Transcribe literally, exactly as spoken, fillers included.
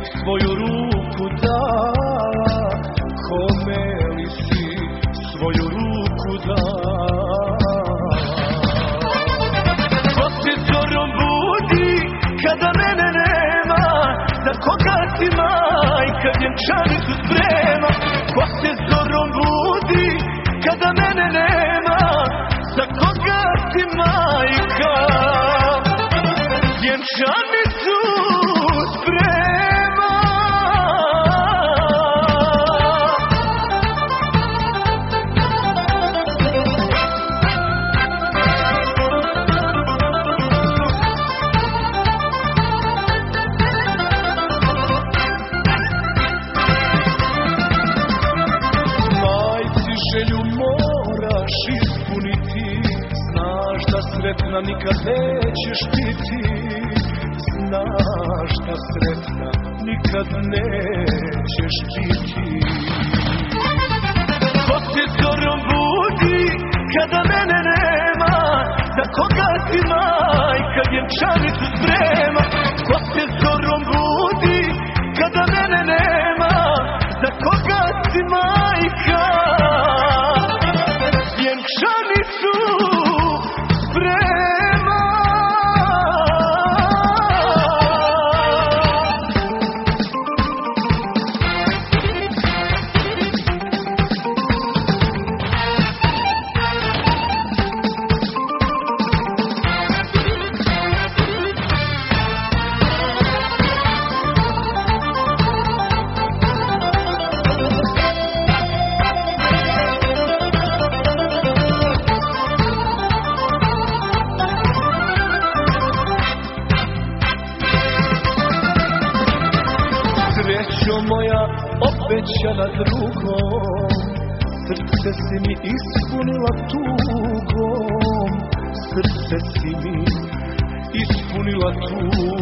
svoju ruku dala, kome li si svoju ruku dala? Ko se zorom budi kada mene nema, za koga si majka vjenčanicu sprema? Ko se zorom budi kada mene nema, za koga si majka vjenčanicu sprema? Majci želju moraš ispuniti, znaš da sretna nikad nećeš biti, znaš da sretna nikad nećeš biti. Ko se zorom budi kada mene nema, za koga si majka vjenčanicu sprema? Ko se zorom budi kada mene nema, za koga si majka vjenčanicu sprema? Srećo moja obećana drugom, srce si mi ispunila tugom, srce si mi ispunila tugom.